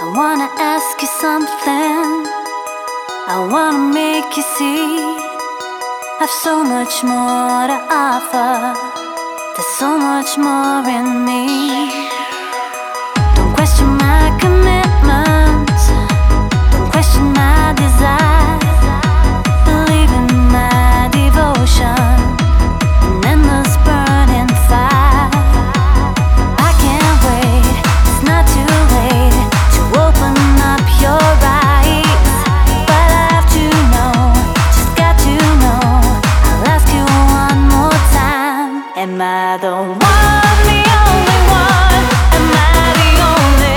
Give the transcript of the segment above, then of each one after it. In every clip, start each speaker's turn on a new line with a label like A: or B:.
A: I wanna ask you something. I wanna make you see I've so much more to offer. There's so much more in me. Don't question my commitments. Don't question my desire. Believe in my devotion. An endless burning fire. I can't wait. It's not too late to open up your eyes. But I have to know, just got to know. I'll ask you one more time. Am I the one, the only one? Am I the only?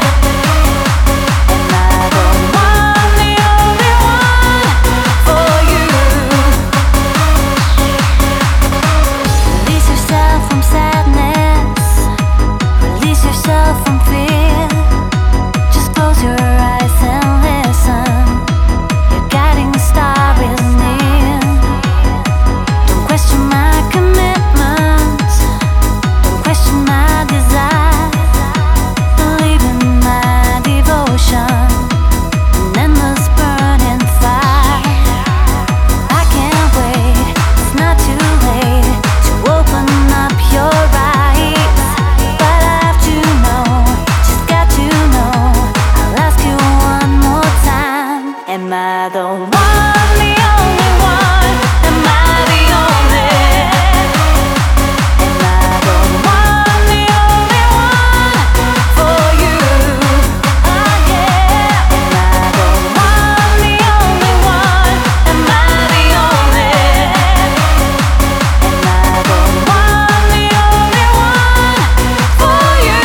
A: Am I the one, the only one for you? Release yourself from sadness. Release yourself from fear. Just close your eyes and listen. Your guiding star is near. Don't question my commitments. Don't question my desire. Believe in my devotion. An endless burning fire. I can't wait. It's not too late to open up your eyes. But I have to know, just got to know. I'll ask you one more time. Am I the one, the only one? Am I the only? Am I the one, the only one for you? Oh yeah. Am I the one, the only one? Am I the only? Am I the one, the only one for you?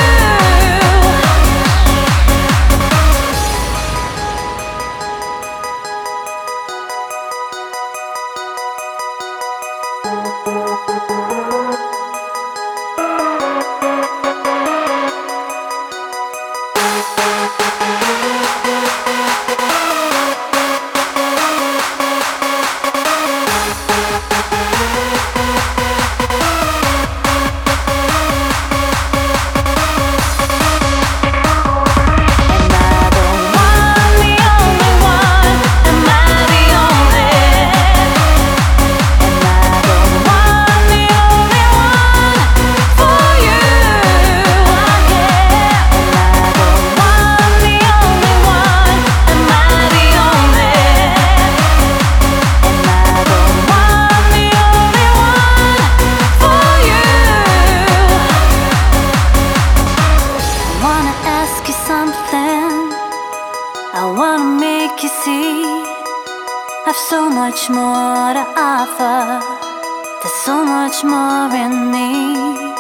A: I wanna make you see I've so much more to offer. There's so much more in me.